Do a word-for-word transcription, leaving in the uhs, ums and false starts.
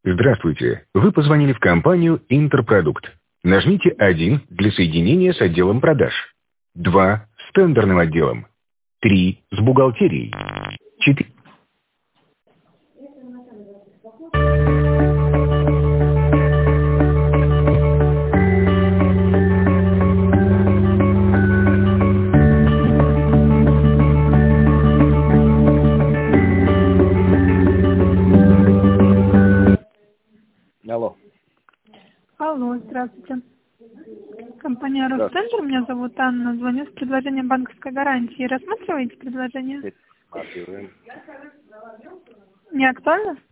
Здравствуйте. Вы позвонили в компанию «Интерпродукт». Нажмите один для соединения с отделом продаж. два с тендерным отделом. три с бухгалтерией. четыре. Алло. Алло, здравствуйте. Компания «Росцентр», меня зовут Анна, звоню с предложением банковской гарантии. Рассматриваете предложение? Рассматриваем. Не актуально?